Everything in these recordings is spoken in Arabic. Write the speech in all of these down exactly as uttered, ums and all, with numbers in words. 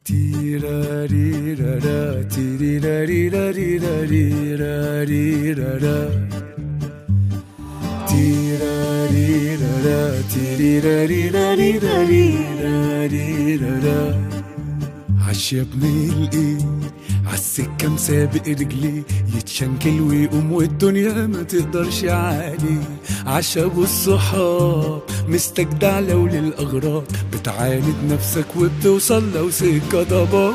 تيراريرارا تيريراريراريراريراريرارا تيراريرارا تيريراريراريراريرارا عش يا ابن الايه عالسكة مسابق رجليه يتشنكل ويقوم والدنيا ما تقدرش عليه. عش ابو الصحاب مستجدع لو للاغراض بتعاند نفسك وبتوصل لو سكة ضباب.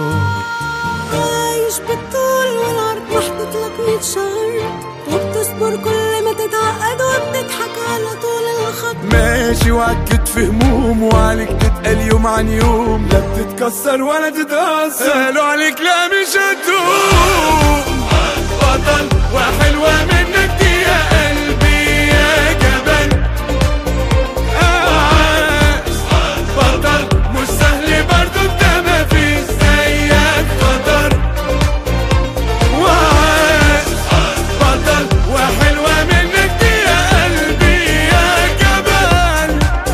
عايش بالطول والعرض محطوط لك مية شهر وبتصبر كل ما تتعقد وبتضحك على طول الخط. ماشي وعكت في هموم وعليك تتقل يوم عن يوم لا بتتكسر ولا تتأثر. قالوا عليك لا مش هتقوم بطل وحلوة منك دي يا قلبي يا جبل. عاش بطل مش سهل برضو انت مفيش زيك قدر. وعاش بطل وحلوة منك دي يا قلبي يا جبل.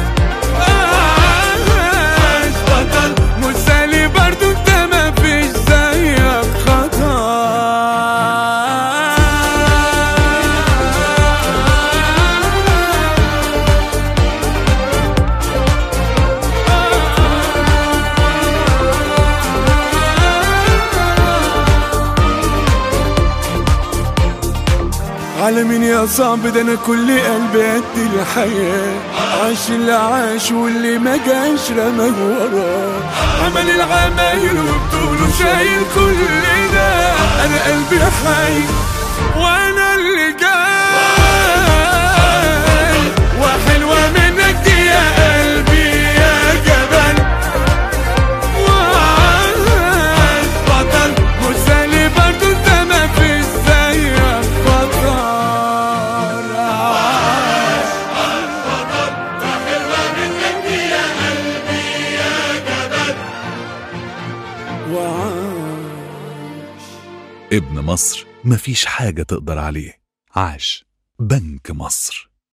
عاش بطل مش سهل برضو انت مفيش زيك خطر. على مين يا صعب ده انا كل قلبي قد الحياة. عاش اللي عاش واللي ما جاش رماه وراه. عمل العمايل وبطوله شايل كل ده. انا قلبي حي وانا اللي جاي. وحلوة منك دي يا قلبي يا جبل. وعاش بطل مش سهل برضو انت مفيش زيك بطل. ابن مصر مفيش حاجة تقدر عليه. عاش بنك مصر.